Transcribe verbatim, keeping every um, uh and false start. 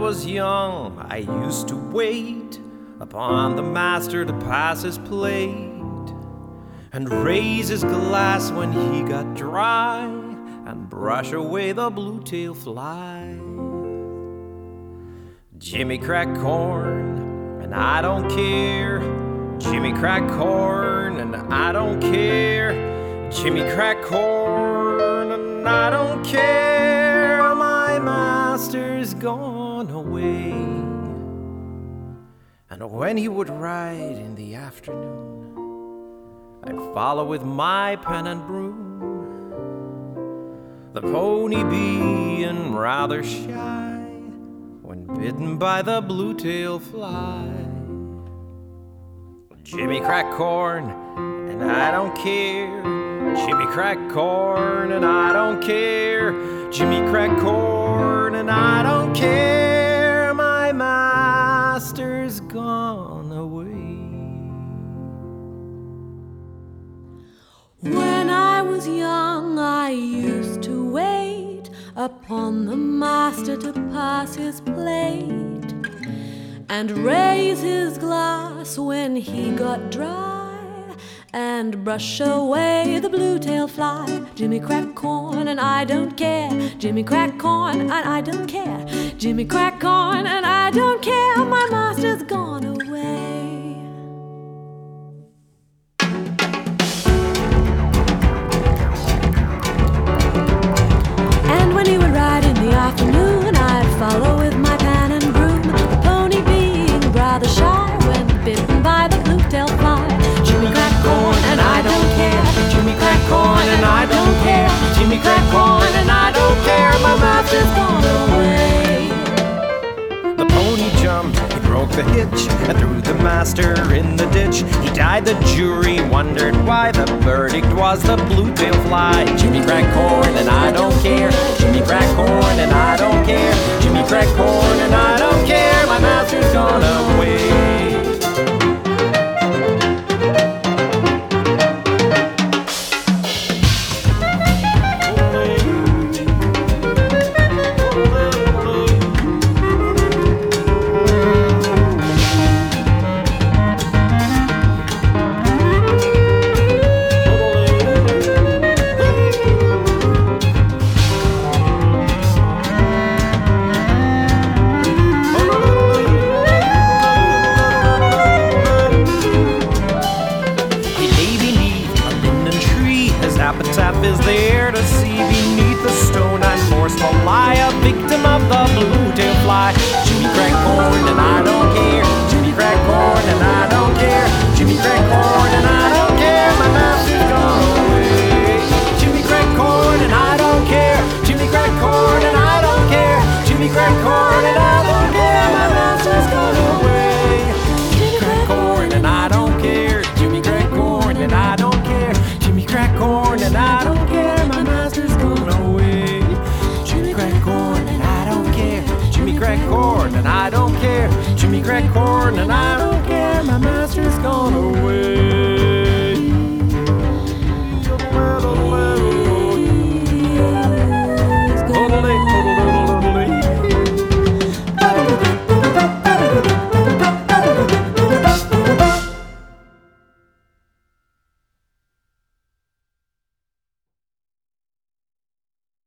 was young, I used to wait upon the master to pass his plate and raise his glass when he got dry and brush away the blue-tail fly. Jimmy cracked corn, and I don't care. Jimmy cracked corn, and I don't care. Jimmy cracked corn, and I don't care. My master's gone away. And when he would ride in the afternoon, I'd follow with my pen and broom, the pony being rather shy when bitten by the blue-tail fly. Jimmy cracked corn, and I don't care. Jimmy cracked corn, and I don't care. Jimmy cracked corn, and I don't care. My master's gone away. When I was young, I used to wait upon the master to pass his plate and raise his glass when he got dry and brush away the blue-tail fly. Jimmy cracked corn and I don't care. Jimmy cracked corn and I don't care. Jimmy cracked corn and I don't care. My master's gone away. And when he would ride in the afternoon, I'd follow with my pan and broom, the pony being rather shy when bitten by the blue-tail fly. Jimmy cracked corn and I don't care. Jimmy cracked corn and I don't care. Jimmy cracked corn and I don't care. My master's gone away. The pony jumped, he broke the hitch and threw the master in the ditch. He died, the jury wondered why. The verdict was the blue-tail fly. Jimmy cracked corn and I don't care. Jimmy cracked corn